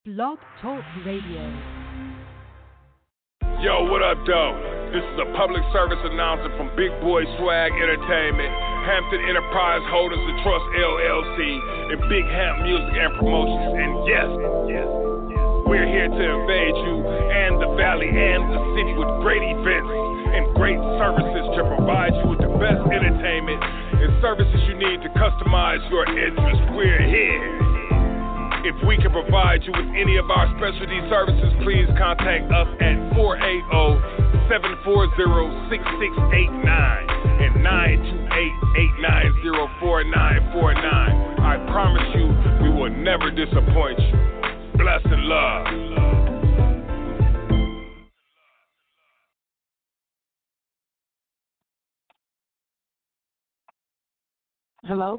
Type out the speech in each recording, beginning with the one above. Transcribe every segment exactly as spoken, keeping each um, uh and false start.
Blog Talk Radio. Yo, what up, though? This is a public service announcement from Big Boy Swag Entertainment, Hampton Enterprise Holdings and Trust L L C, and Big Hamp Music and Promotions. And yes, yes, yes, we're here to invade you and the valley and the city with great events and great services to provide you with the best entertainment and services you need to customize your interest. We're here. If we can provide you with any of our specialty services, please contact us at four eight zero, seven four zero, six six eight nine and nine two eight, eight nine zero, four nine four nine. I promise you, we will never disappoint you. Bless and love. Hello?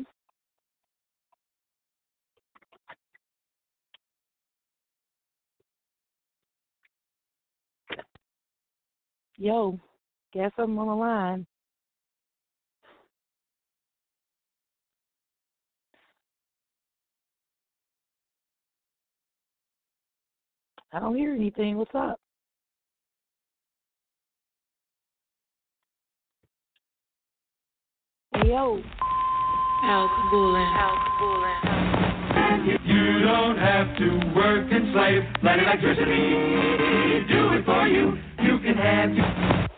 Yo, guess I'm on the line. I don't hear anything. What's up? Hey, yo. Al Kabulin. Al Kabulin. You don't have to work and slave, let electricity do it for you. You can have your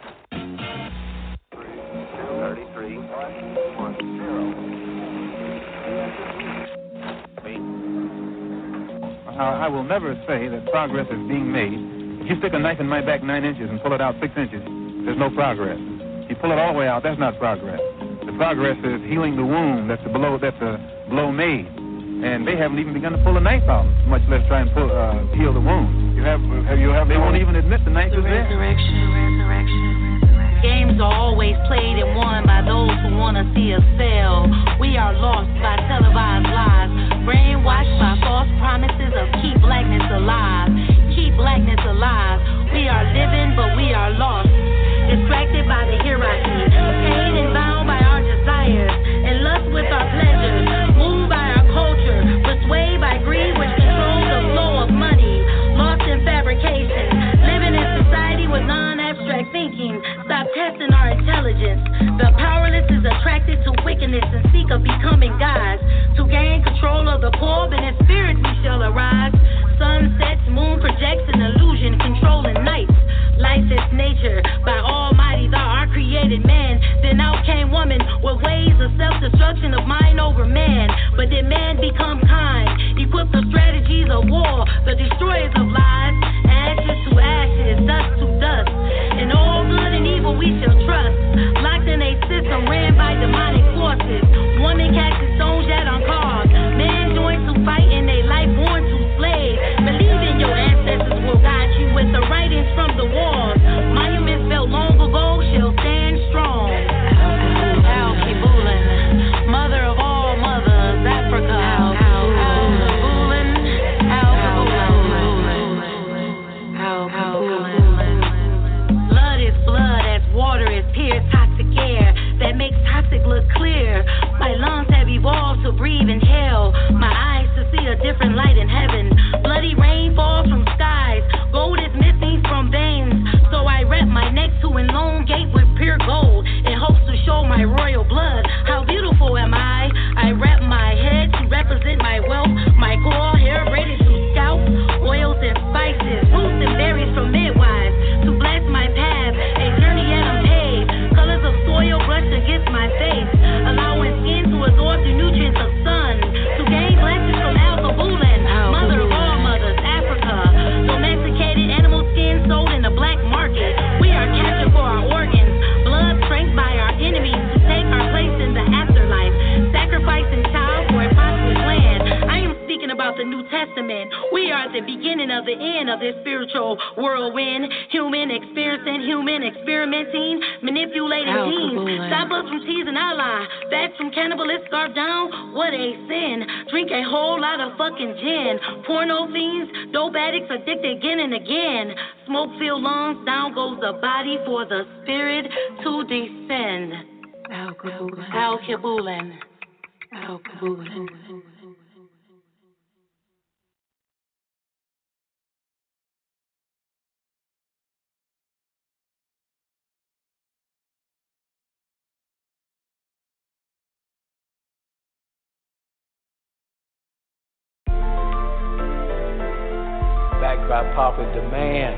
thirty-three, one, zero. I will never say that progress is being made. If you stick a knife in my back nine inches and pull it out six inches, there's no progress. If you pull it all the way out, that's not progress. The progress is healing the wound that's the blow that's a blow made. And they haven't even begun to pull the knife out, much less try and pull, uh, heal the wound. You have, have you have? They won't even admit the knife the is there. Resurrection, resurrection. Games are always played and won by those who want to see us fail. We are lost by televised lies, brainwashed by false promises of keep blackness alive, keep blackness alive. We are living, but we are lost, distracted by the hierarchy, paid and bound by our desires, and lust with our pleasures, moved by our culture, persuaded by greed which controls the flow of money, lost in fabrication, living in society with non-abstract thinking. Stop testing our intelligence. The powerless is attracted to wickedness and seek of becoming gods. To gain control of the poor, but in spirit we shall arise. Sun sets, moon projects an illusion, controlling nights. Life is nature by Almighty Thou, our created man. Then out came woman with ways of self-destruction of mind over man. But did man become kind? Equip the strategies of war, the destroyers of lies. Ashes to ashes, dust to dust. And all good and evil we shall trust. Locked in a system ran by demonic forces. Woman casting stones yet on cars. Man joined to fight in a life born to slave. Believe in your ancestors will guide you with the writings from the walls. Monuments built long ago shall stand strong. Al Kabulin, mother of all mothers, Africa. Al Kabulin, Al Kabulin, Al Kabulin. Blood is blood as water is pure toxic air that makes toxic look clear. My lungs have evolved to breathe in hell. My eyes to see a different light in heaven. Bloody rain falls from skies. Gold is missing from veins. So I wrap my neck to elongate with pure gold in hopes to show my royal blood. How beautiful am I? I wrap my head to represent my wealth. My core hair braided to scalp. Oils and spices, roots and berries from midwives to bless my path. A journey yet unpaved. Colors of soil brushed against my face, allowing skin to absorb the nutrients of sun. To gain blessings from Al Kabulin, mother of all mothers, Africa. Domesticated animal skin sold in the black market. We are captured for our organs. Blood strength by our enemies to take our place in the afterlife. Sacrificing child for a prosperous land. I am speaking about the New Testament. We are at the beginning of the end of this spiritual whirlwind. Human experiencing, human experimenting, manipulating genes. Stop us from teasing Allah. Facts from cannibalists scarfed down. What a sin. Drink a whole lot of fucking gin. Porno fiends, dope addicts addicted again and again. Smoke filled lungs, down goes the body for the spirit to descend. Al Kabulin. Al Kabulin. Al Kabulin. backed by popular demand.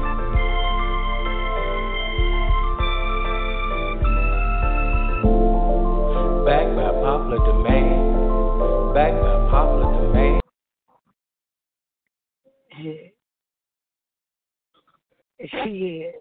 Backed by popular demand. Backed by popular demand. Yeah. Yeah.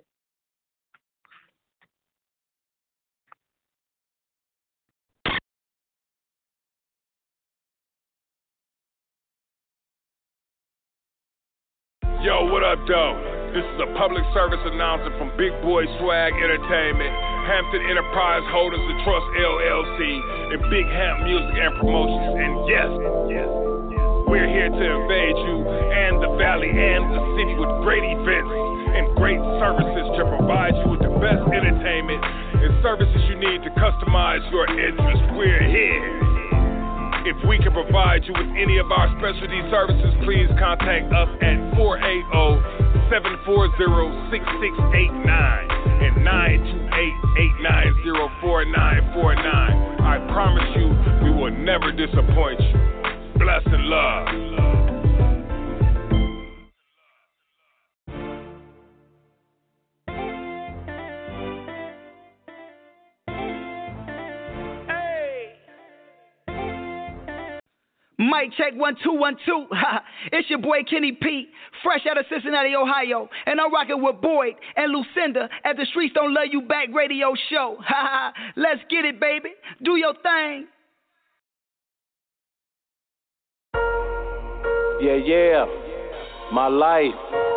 Yo, what up, though? This is a public service announcement from Big Boy Swag Entertainment, Hampton Enterprise Holders of Trust L L C, and Big Hamp Music and Promotions. And yes, yes, yes, we're here to invade you and the Valley and the city with great events and great services to provide you with the best entertainment and services you need to customize your interests. We're here. If we can provide you with any of our specialty services, please contact us at four eight zero, seven four zero, six six eight nine and nine two eight, eight nine zero, four nine four nine. I promise you, we will never disappoint you. Bless and love. Mic check one two one two. It's your boy Kenny P, fresh out of Cincinnati, Ohio, and I'm rocking with Boyd and Lucinda at the Streets Don't Love You Back radio show. Let's get it, baby. Do your thing. Yeah, yeah. My life.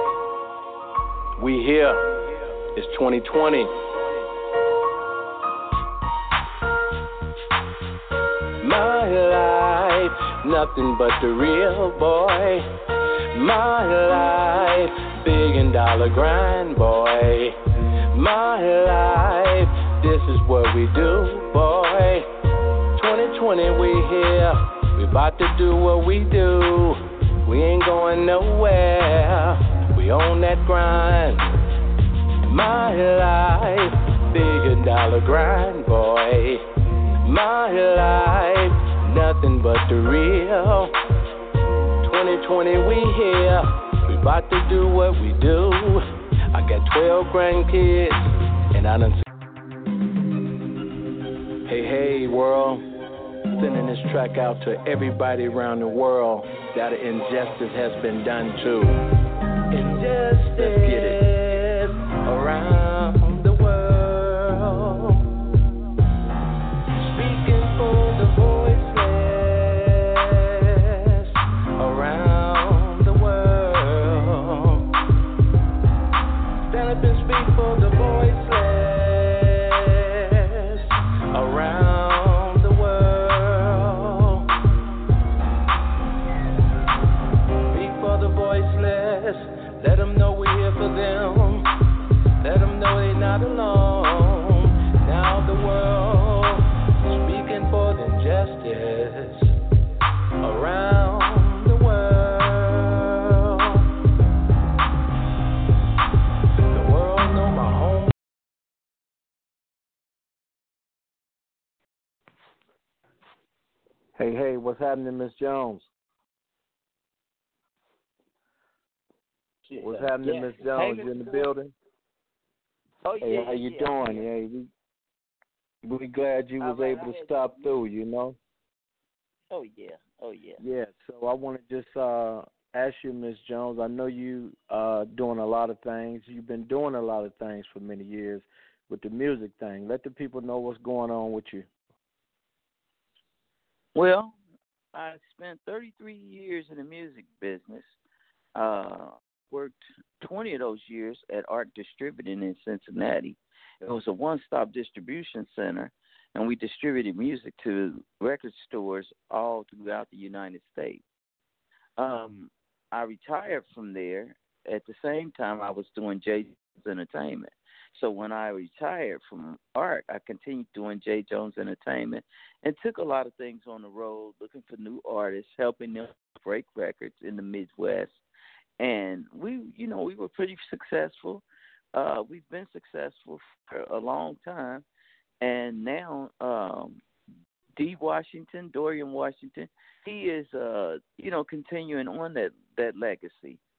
We here. It's twenty twenty. My life. Nothing but the real boy. My life, billion dollar grind boy. My life, this is what we do, boy. twenty twenty, we here. We about to do what we do. We ain't going nowhere. We on that grind. My life, billion dollar grind boy. My life. Nothing but the real. twenty twenty, we here. We about to do what we do. I got twelve grandkids, and I done. Hey, hey, world. Sending this track out to everybody around the world that an injustice has been done to. Injustice. Let's get it. Around the world. Speaking for the voice. For the voiceless around the world. Speak for the voiceless. Let them know we're here for them. Let them know they're not alone. Now the world speaking for the injustice around the world. Hey, hey, what's happening, Miss Jones? What's happening, Miss yeah. Jones? Hey, you in the building? Oh, hey, yeah. how you yeah, doing? Yeah, yeah we, we glad you was right, able to stop through, you know? Oh, yeah. Oh, yeah. Yeah, so I want to just uh, ask you, Miss Jones, I know you uh doing a lot of things. You've been doing a lot of things for many years with the music thing. Let the people know what's going on with you. Well, I spent thirty-three years in the music business. Uh, worked twenty of those years at Art Distributing in Cincinnati. It was a one-stop distribution center, and we distributed music to record stores all throughout the United States. Um, I retired from there. At the same time, I was doing J. Jones Entertainment. So when I retired from art, I continued doing J. Jones Entertainment and took a lot of things on the road, looking for new artists, helping them break records in the Midwest. And we, you know, we were pretty successful. Uh, we've been successful for a long time. And now um, D. Washington, Dorian Washington, he is, uh, you know, continuing on that, that legacy.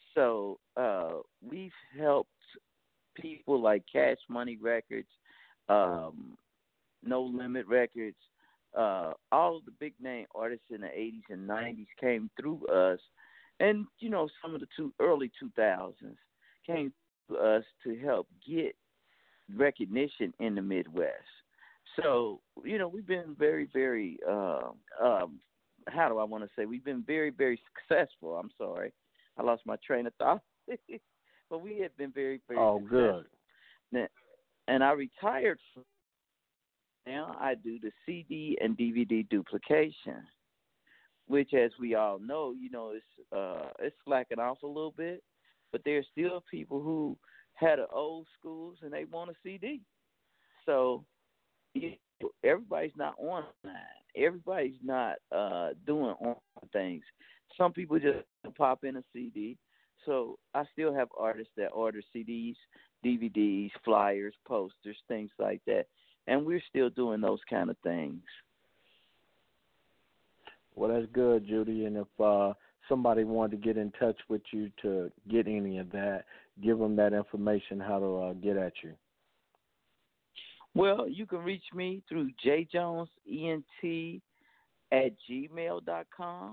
So uh, we've helped people like Cash Money Records, um, No Limit Records, uh, all of the big name artists in the eighties and nineties came through us, and you know some of the two early two thousands came to us to help get recognition in the Midwest. So you know we've been very, very. Uh, um, how do I want to say? We've been very, very successful. I'm sorry, I lost my train of thought. But we have been very, very oh, successful. good. And I retired from now I do the C D and D V D duplication, which, as we all know, you know, it's uh, it's slacking off a little bit, but there's still people who had the old schools and they want a C D. So you know, everybody's not online. Everybody's not uh, doing online things. Some people just pop in a C D. So I still have artists that order C Ds, D V Ds, flyers, posters, things like that. And we're still doing those kind of things. Well, that's good, Judy. And if uh, somebody wanted to get in touch with you to get any of that, give them that information, how to uh, get at you. Well, you can reach me through jjonesent at gmail dot com,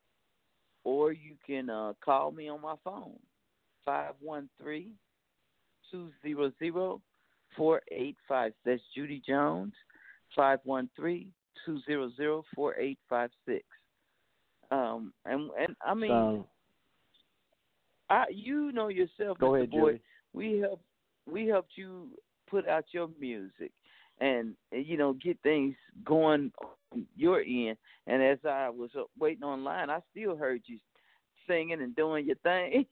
or you can uh, call me on my phone, five one three, two zero zero, four eight five. That's Judy Jones, five one three, two zero zero, four eight five six. Um, and and I mean, so, I you know yourself, go Mister ahead, Boyd, Judy. we help we helped you put out your music and, you know, get things going on your end. And as I was waiting online, I still heard you singing and doing your thing.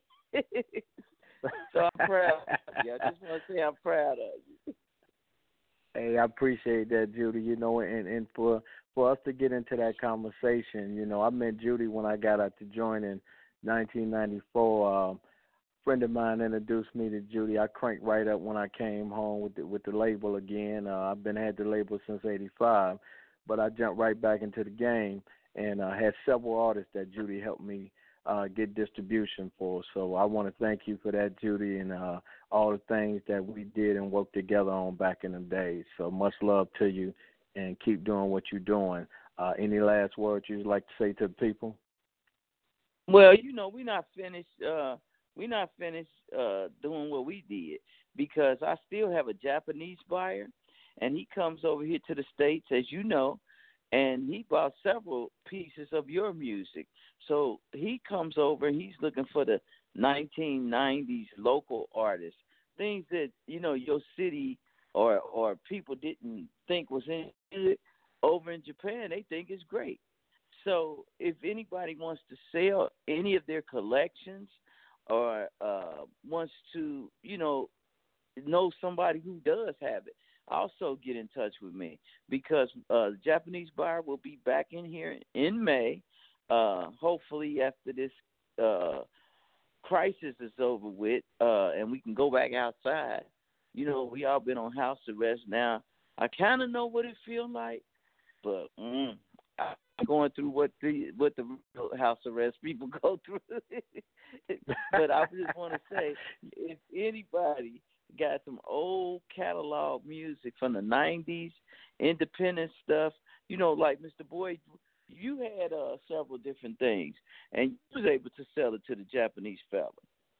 So I'm proud of you. I just want to say I'm proud of you. Hey, I appreciate that, Judy. You know, and, and for for us to get into that conversation, you know, I met Judy when I got out to join in nineteen ninety-four. Um, friend of mine introduced me to Judy. I cranked right up when I came home with the, with the label again. Uh, I've been had the label since eighty-five, but I jumped right back into the game and uh, had several artists that Judy helped me uh, get distribution for. So I want to thank you for that, Judy, and uh, all the things that we did and worked together on back in the days. So much love to you, and keep doing what you're doing. Uh, any last words you'd like to say to the people? Well, you know, we're not finished. Uh, we're not finished uh, doing what we did, because I still have a Japanese buyer, and he comes over here to the States, as you know, and he bought several pieces of your music. So he comes over, and he's looking for the nineteen nineties local artists, things that, you know, your city or or people didn't think was in it. Over in Japan, they think it's great. So if anybody wants to sell any of their collections, or uh, wants to, you know, know somebody who does have it, also get in touch with me, because uh, the Japanese buyer will be back in here in May, uh, hopefully after this uh, crisis is over with, uh, and we can go back outside. You know, we all been on house arrest now. I kind of know what it feels like, but mm, I'm going through what the what the real house arrest people go through. But I just want to say, if anybody got some old catalog music from the nineties, independent stuff, you know, like Mister Boyd, you had uh, several different things, and you was able to sell it to the Japanese fella.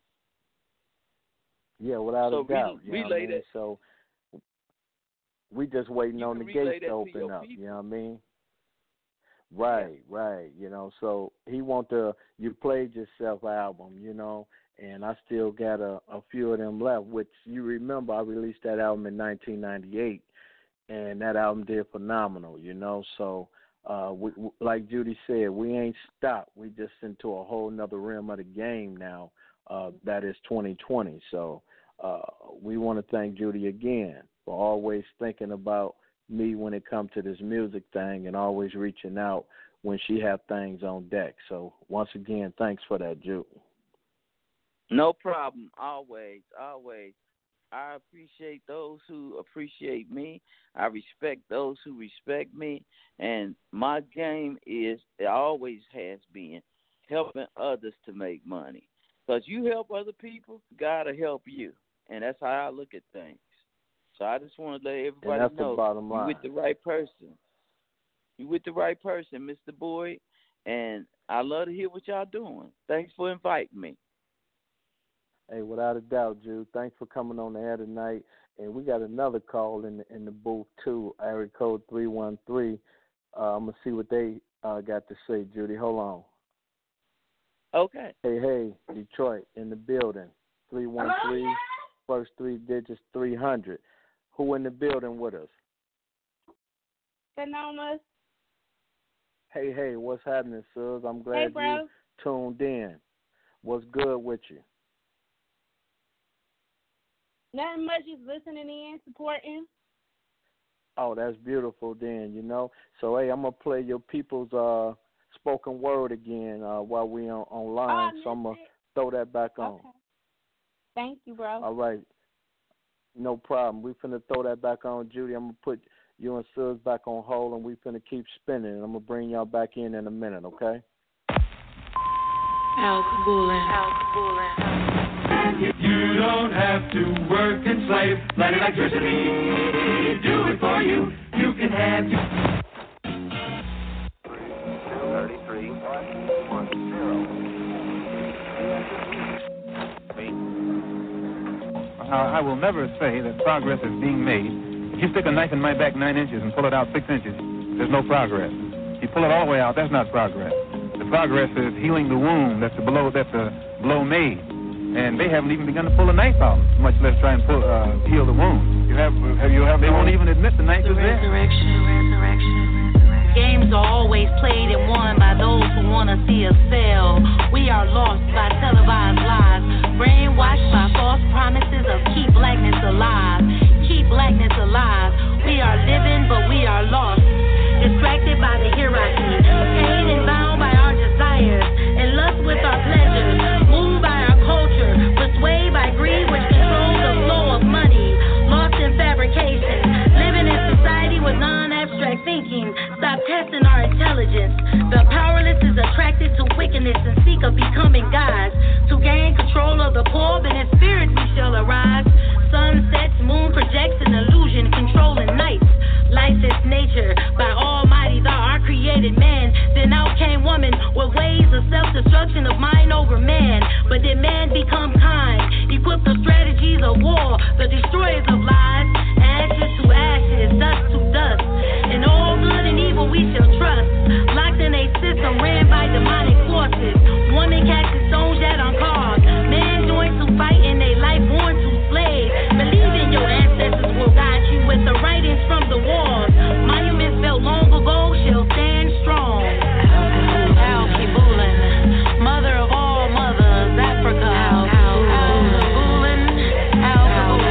Yeah, without so a doubt. Re- you know relay what I mean? that. So we just waiting You on the can relay gates that to to open your up. people. You know what I mean? Right, right. You know, so he want the You Played Yourself album, you know, and I still got a, a few of them left, which you remember I released that album in nineteen ninety-eight, and that album did phenomenal, you know. So uh, we, like Judy said, we ain't stopped. We just into a whole nother realm of the game now. Uh, that is twenty twenty. So uh, we want to thank Judy again for always thinking about me when it comes to this music thing, and always reaching out when she have things on deck. So once again, thanks for that, Jude. No problem. Always, always. I appreciate those who appreciate me. I respect those who respect me. And my game is, it always has been, helping others to make money. Because you help other people, God will help you. And that's how I look at things. So I just want to let everybody and that's know the bottom line. you with the right person. You with the right person, Mister Boyd. And I love to hear what y'all doing. Thanks for inviting me. Hey, without a doubt, Jude. Thanks for coming on the air tonight. And we got another call in the, in the booth, too, area code three one three. Uh, I'm going to see what they uh, got to say, Judy. Hold on. Okay. Hey, hey, Detroit, in the building. three one three, first three digits, three hundred. Who in the building with us? Sonomas. Hey, hey, what's happening, Sus? I'm glad Hey, bro. you tuned in. What's good with you? Nothing much, just listening in, supporting. Oh, that's beautiful then, you know. So, hey, I'm going to play your people's uh, spoken word again uh, while we on online. Oh, so I'm going it. to throw that back on. Okay. Thank you, bro. All right. No problem. We finna throw that back on, Judy. I'm going to put you and Sus back on hold, and we finna keep spinning. And I'm going to bring y'all back in in a minute, okay? Al Kabulin. Al Kabulin. You don't have to work and slave. Let electricity do it for you. You can have your... thirty-three, one, zero. I will never say that progress is being made. If you stick a knife in my back nine inches and pull it out six inches, there's no progress. If you pull it all the way out, that's not progress. The progress is healing the wound that's the blow, that's the blow made. And they haven't even begun to pull a knife out, much less try and pull, uh, heal the wound. You have, have you have? They won't even admit the knife the is there. Resurrection, resurrection. Games are always played and won by those who want to see us fail. We are lost by televised lies, brainwashed by false promises of keep blackness alive. Keep blackness alive. We are living, but we are lost. Distracted by the hierarchy, paid and bound by our desires, and lust with our pleasures. Moved by our culture, persuaded by greed, which controls the flow of money. Lost in fabrication, living in society with non-abstract thinking. Stop testing our intelligence. The powerless is attracted to wickedness and seek of becoming gods. To gain control of the poor, but in spirit we shall arise. Sun sets, moon projects an illusion, controlling nights. Life is nature, by Almighty thou art created man. Then out came woman with ways of self-destruction of mind over man. But did man become kind? Equip the strategies of war, the destroyers of lies. Ashes to ashes, dust to dust. And all good and evil we shall trust. Locked in a system ran by demonic forces. Woman casting stones yet uncarved. Man joined to fight in a life born to slave. Believe in your ancestors will guide you with the writings from the walls. Monuments built long ago shall stand strong. Al Kabulin, mother of all mothers, Africa. Al Kabulin, Al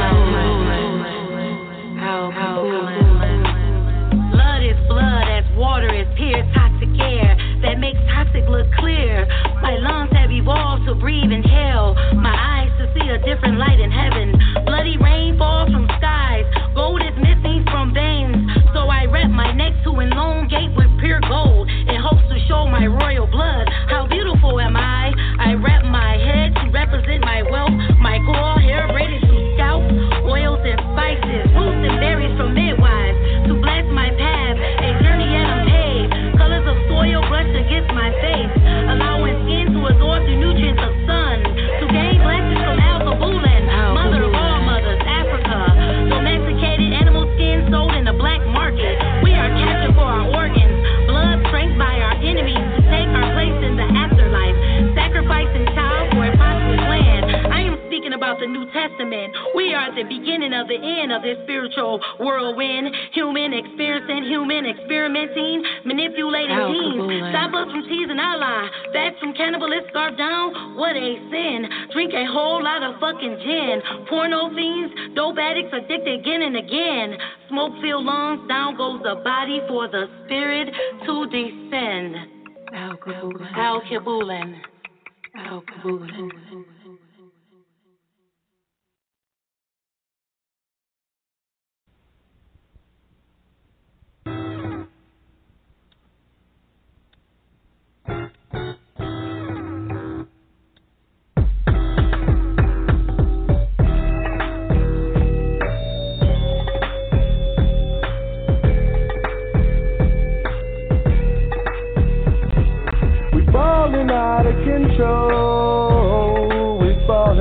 Kabulin, Al Kabulin. Blood is blood as water is pure toxic air that makes toxic look clear. My lungs have evolved to breathe in hell. My eyes to see a different light in heaven. Bloody rain falls from skies. Gold is missing from veins. So I wrap my neck to elongate with pure gold in hopes to show my royal blood. How beautiful am I? I wrap my head to represent my wealth. My core hair braided to scalp. Oils and spices, roots and berries from midwives to bless my path. A journey yet unpaved. Colors of soil brushed against my face. Allowing skin to absorb the nutrients of sun. To gain blessings from Al Kabulin, mother of all mothers, Africa. Domesticated animal skin sold in the black market. We are captured for our organs. Blood strength by our enemies to take our place in the afterlife. Sacrificing child for a prosperous land. I am speaking about the New Testament. We are at the beginning of the end of this spiritual whirlwind. Human experiencing, human experimenting, manipulating Al teens. Kabulin. Stop us from teasing our lie. Fats from cannibalists scarf down. What a sin. Drink a whole lot of fucking gin. Porno fiends, dope addicts addicted again and again. Smoke filled lungs, down goes the body for the spirit to descend. Al Kabulin. Al Kabulin. Al Kabulin.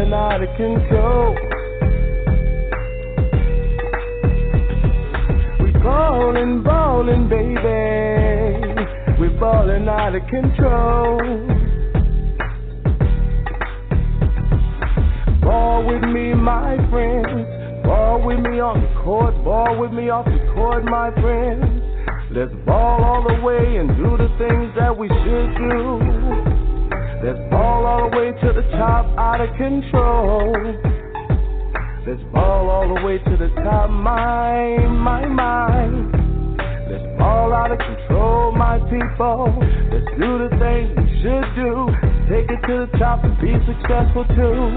ballin' out of control. We ballin', ballin', baby. We ballin' out of control. Ball with me, my friends. Ball with me on the court. Ball with me off the court, my friends. Let's ball all the way and do the things that we should do. Let's ball all the way to the top, out of control. Let's ball all the way to the top, my, my, my. Let's ball out of control, my people. Let's do the things we should do. Take it to the top and be successful too.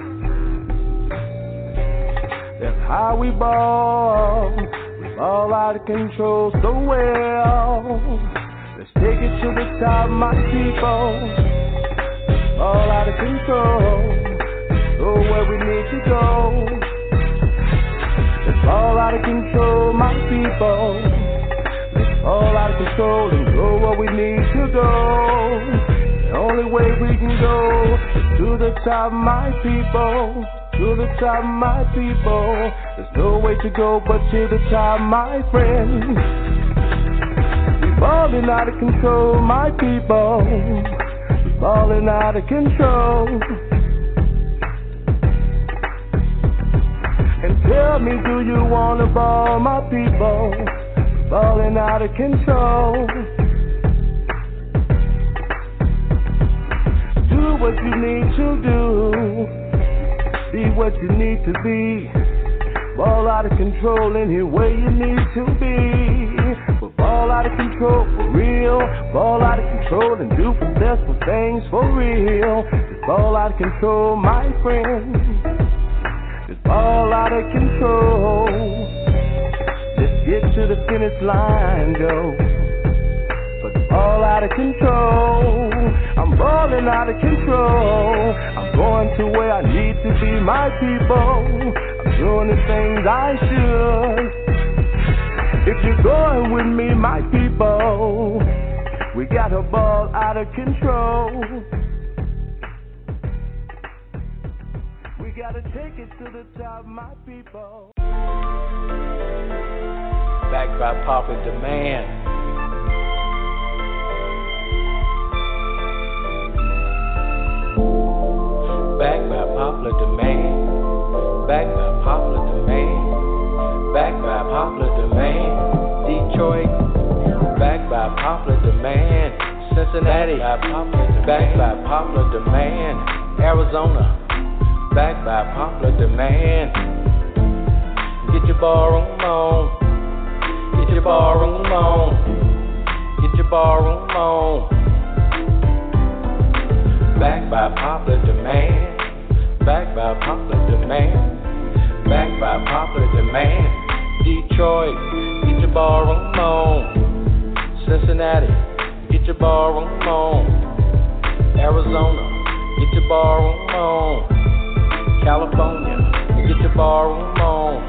That's how we ball. We ball out of control so well. Let's take it to the top, my people. All out of control, go where we need to go. It's all out of control, my people. It's all out of control and go where we need to go. The only way we can go is to the top, my people. To the top, my people. There's no way to go but to the top, my friends. We're falling out of control, my people. Falling out of control. And tell me, do you wanna ball, my people? Falling out of control. Do what you need to do. Be what you need to be. Ball out of control any way you need to be. But ball out of control for real. Ball out of control and do successful things for real. Just ball out of control, my friend. Just ball out of control. Let's get to the finish line, go. But ball out of control. I'm balling out of control. I'm going to where I need to be, my people. I'm doing the things I should. If you're going with me, my people, we got a ball out of control. We gotta take it to the top, my people. Backed by popular demand. Backed by popular demand. Backed by popular demand. Backed by popular demand. Detroit. Backed by popular demand. Cincinnati. Backed by popular demand. Arizona. Backed by popular demand. Get your ballroom on. Get your ballroom on. Get your ballroom on. Backed by popular demand. Backed by popular demand. Backed by popular demand. Detroit, get your ballroom on. Cincinnati, get your ballroom on. Arizona, get your ballroom on. California, get your ballroom on.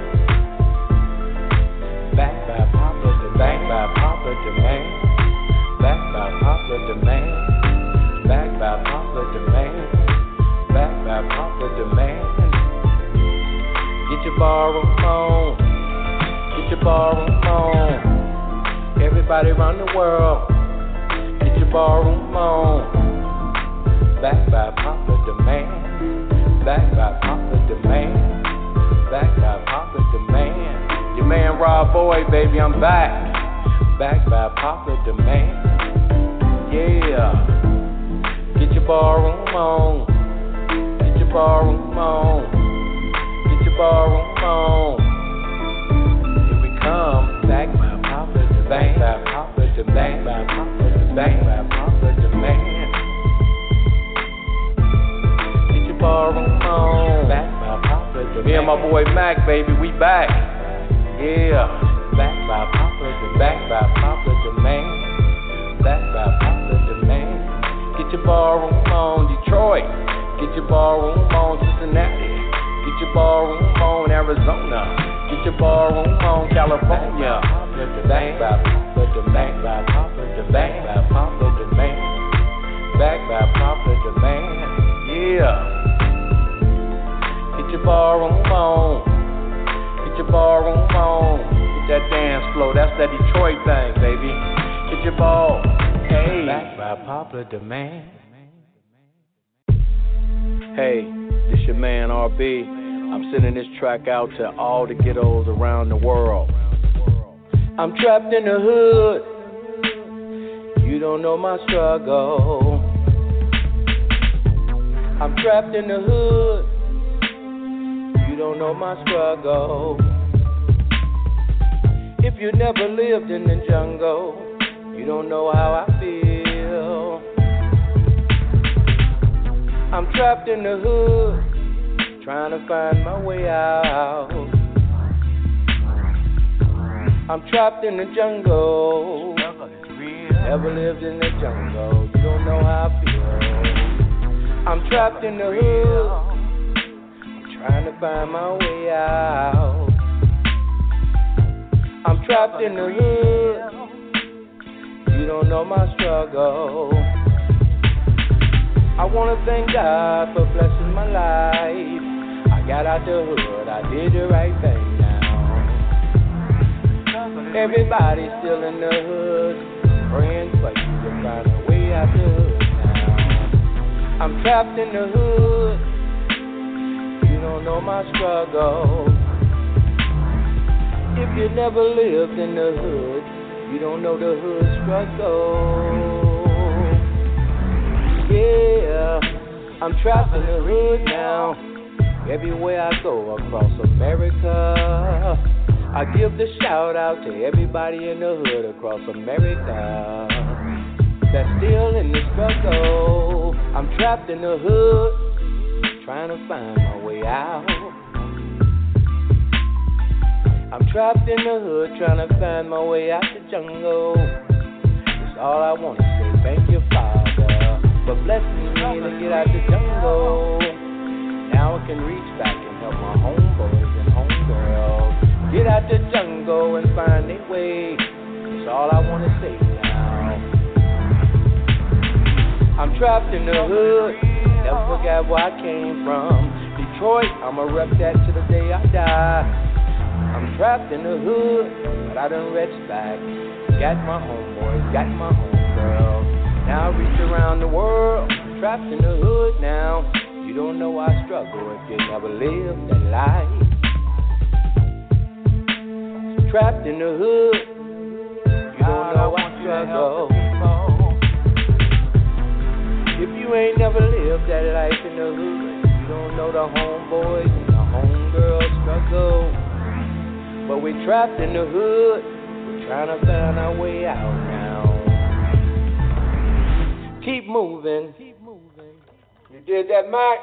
Backed by popular demand. Backed by popular demand. Backed by popular demand. Backed by popular demand. Backed by popular demand. Get your ballroom on. Get your ballroom on. Everybody around the world, get your ballroom on. Backed by popular demand. Backed by popular demand. Backed by popular demand. Your man Rob Boy, baby, I'm back. Backed by popular demand. Yeah. Get your ballroom on. Get your ballroom on. Get your ballroom on. Here we come. Backed by popular demand. Backed by popular demand. By popular demand. By popular demand. Get your ballroom on. Backed by popular demand. Me and my boy Mac, baby, we back. Yeah. Backed by popular demand. Backed by popular demand. Backed by popular demand. Get your ballroom on, Detroit. Get your ballroom on, Cincinnati. Get your ballroom on, Arizona. Get your ballroom on, California. Backed by popular demand. By popular demand. By popular demand. Backed by popular demand. Yeah. your ballroom on. Get your ballroom on. Get that dance flow. That's that Detroit thing, baby. Get your ball. Hey. Back by popular demand. Hey, this your man R B. I'm sending this track out to all the ghettos around the world. I'm trapped in the hood. You don't know my struggle. I'm trapped in the hood. You don't know my struggle. If you never lived in the jungle, you don't know how I feel. I'm trapped in the hood, trying to find my way out. I'm trapped in the jungle. Never lived in the jungle. You don't know how I feel. I'm trapped in the hood. I'm trying to find my way out. I'm trapped in the hood. You don't know my struggle. I wanna thank God for blessing my life. I got out the hood. I did the right thing now. Everybody's still in the hood, praying for you to find a way out the hood now. I'm trapped in the hood. You don't know my struggle. If you never lived in the hood, you don't know the hood struggle. Yeah, I'm trapped in the hood now. Everywhere I go across America, I give the shout out to everybody in the hood across America that's still in the struggle. I'm trapped in the hood, trying to find my way out. I'm trapped in the hood, trying to find my way out the jungle. That's all I want to say. Thank you, Father, for blessing me to get out the jungle. Now I can reach back and help my homeboys and homegirls get out the jungle and find their way. That's all I want to say now. I'm trapped in the hood, never forgot where I came from. Detroit, I'ma rep that to the day I die. I'm trapped in the hood, but I done reached back. Got my homeboys, got my homegirls. Now I reach around the world, trapped in the hood now. You don't know I struggle if you never lived that life. Trapped in the hood, you don't know I struggle. If you ain't never lived that life in the hood, you don't know the homeboys and the homegirls struggle. But we trapped in the hood, we're trying to find our way out now. Keep moving. You did that, Mike?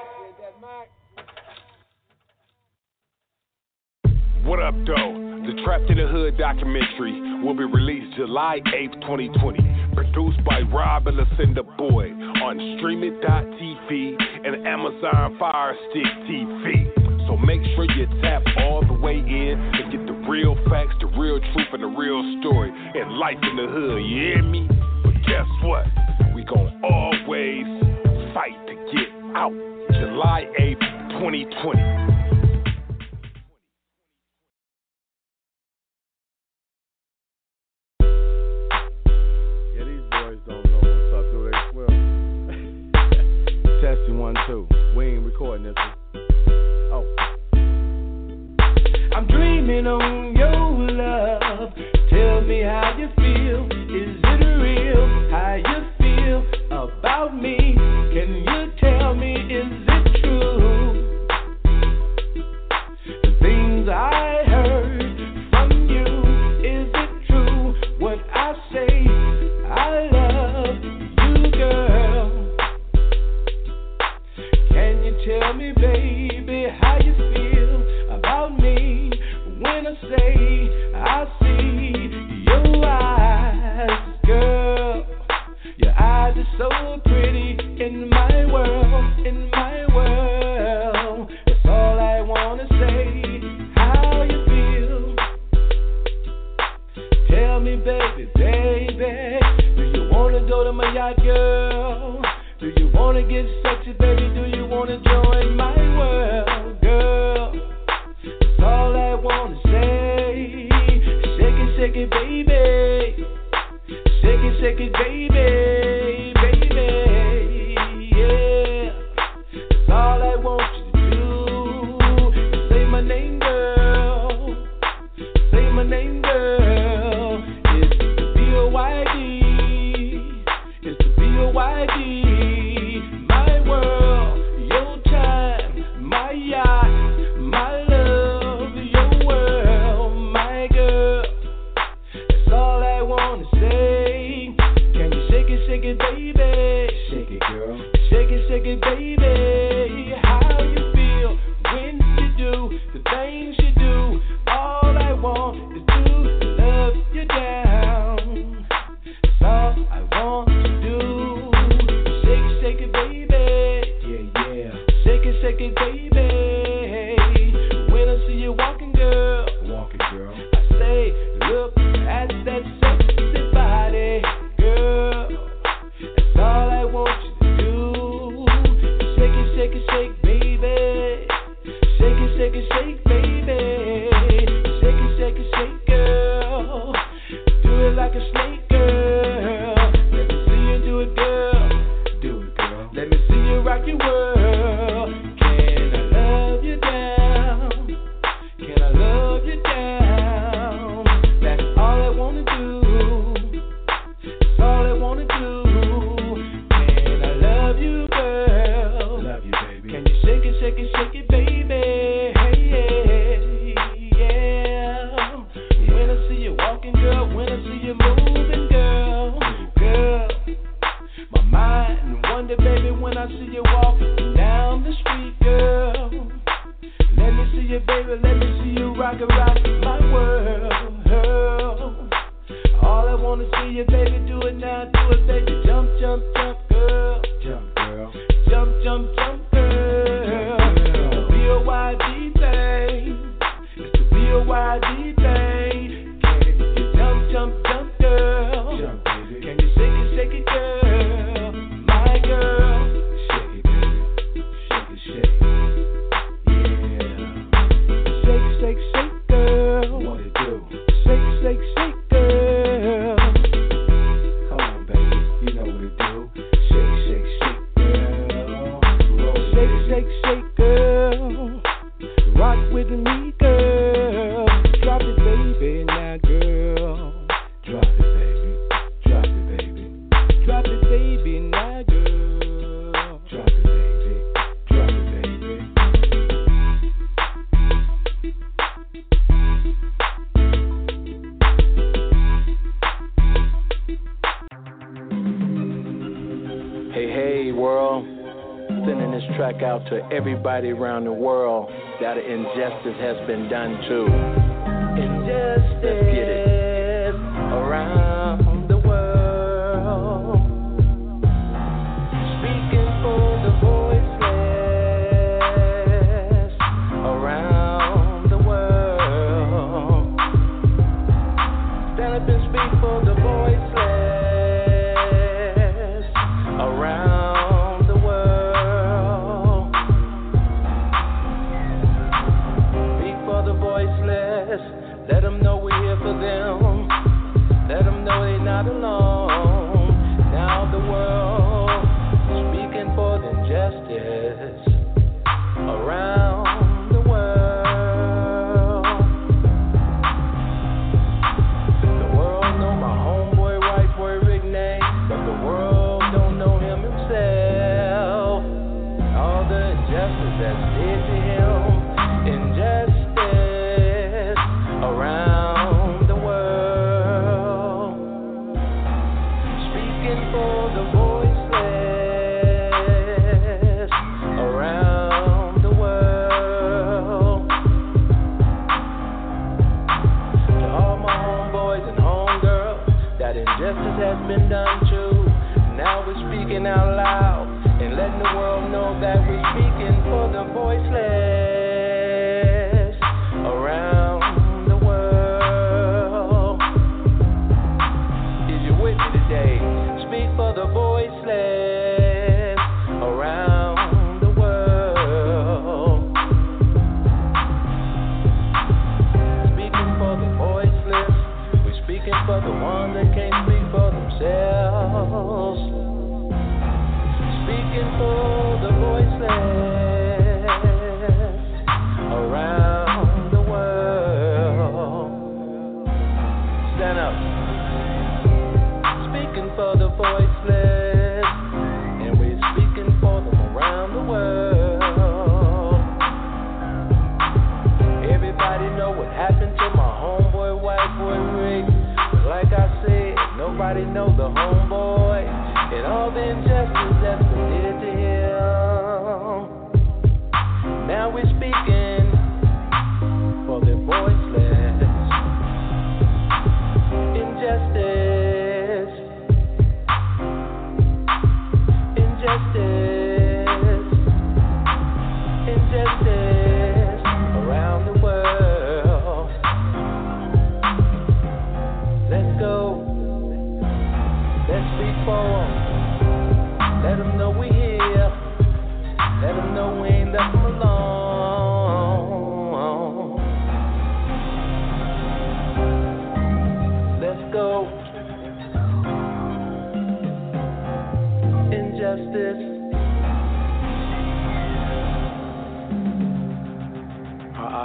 What up, though? The Trapped in the Hood documentary will be released July eighth, twenty twenty. Produced by Rob and Lucinda Boyd on stream it dot t v and Amazon Fire Stick T V. So make sure you tap all the way in and get the real facts, the real truth, and the real story and life in the hood, you hear me? But guess what? We gon' always fight to get out. July eighth, twenty twenty. Yeah, these boys don't know what's up, do they? Well, testing one, two. We ain't recording this one. Oh. I'm dreaming on your love. Tell me how you feel. Is it real? How you feel about me? Can you tell me, is it true? The things I heard from you, is it true? What I say, I love you, girl. Can you tell me, baby, how you feel about me? When I say I see your eyes, girl, your eyes are so pretty in my world, in my world. That's all I wanna say. How you feel? Tell me, baby, baby, do you wanna go to my yacht, girl? Do you wanna get sexy, baby? Do you wanna join my world? want you to do is say my name, girl. Say my name, girl. It's the B O Y D. It's the B O Y D. My world, your time, my yacht, my love, your world, my girl. That's all I wanna say. Can you shake it, shake it, baby? Shake it, girl. Shake it, shake it, baby. How you feel when you do the things you do? All I want is to love you down. That's all I want to do. Shake it, shake it, baby. Yeah, yeah. Shake it, shake it, baby. When I see you walking, girl, walking, girl, I say, look at that sexy body, girl. That's all I want you to do. Shake it, shake it, shake, baby. Shake it, shake it, shake, baby. Shake it, shake it, shake, girl. Do it like a snake, girl. Let me see you do it, girl. Do it, girl. Let me see you rock your world. Can I love you down? Can I love you down? That's all I wanna do. That's all I wanna do. Can I love you, girl? Love you, baby. Can you shake it, shake it, shake it, baby? Hey, yeah, yeah. When I see you walking, girl, when I see you moving, girl, girl, my mind wonder, baby, when I see you walking down the street, girl. Let me see you, baby, let me see you rock and rock my world. All I wanna see you, baby, do it now, do it, baby. Jump, jump, jump, girl. Jump, girl. Jump, jump, jump, girl. It's the B O Y D thing. It's the B O Y D thing. Can you jump, jump, jump, girl? Jump, baby. Can you shake it, shake it, girl? My girl. Shake it, baby. Shake it, shake it. Yeah. Shake, shake, shake, girl. What it do? Shake, shake, shake, girl. Come on, baby. You know what it do. Shake, shake, shake, girl. Roll shake, shake, shake, girl. Rock with me, girl. Drop it, baby, now, girl. Drop it, baby. Drop it, baby. Drop it, baby, now, girl. Drop it, baby. Drop it, baby. Hey, hey, world. Sending this track out to everybody around the world that an injustice has been done to. Injustice. Let's get it. Around the world. Speaking for the voiceless. Around the world. Stand up and speak for the voiceless. Around the world. Speak for the voiceless. Let them know we're here for them. Let them know they're not alone. Now the world speaking for the justice. Around the world. The world know my homeboy, white boy, Rick name, but the world don't know him himself. All the injustice that's did to him. Injustice around the world. Speaking for the voiceless. Around the world. To all my homeboys and homegirls that injustice has been done to. Now we're speaking out loud and letting the world know that we're speaking for the voiceless.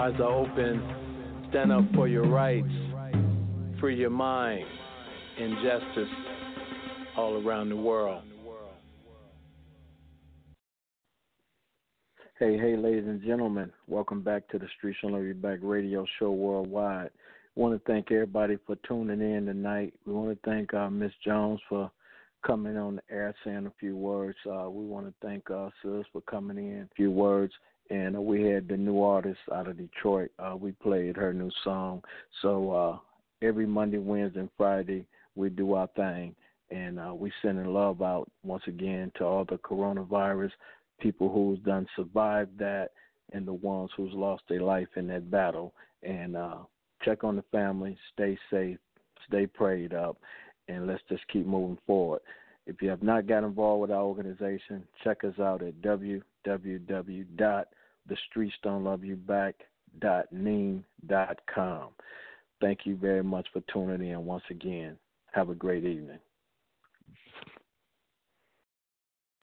eyes are open, stand up for your rights, free your mind, injustice all around the world. Hey, hey, ladies and gentlemen, welcome back to the Streets Don't Love You Back radio show worldwide. We want to thank everybody for tuning in tonight. We want to thank uh, Miss Jones for coming on the air, saying a few words. Uh, we want to thank uh, Sis for coming in, a few words. And uh, we had the new artist out of Detroit. Uh, we played her new song. So uh, every Monday, Wednesday, and Friday, we do our thing. And uh, we sending love out once again to all the coronavirus people who's done survived that and the ones who's lost their life in that battle. And uh, check on the family, stay safe, stay prayed up, and let's just keep moving forward. If you have not got involved with our organization, check us out at w w w dot the streets don't love you back dot neem dot com. Thank you very much for tuning in once again. Have a great evening.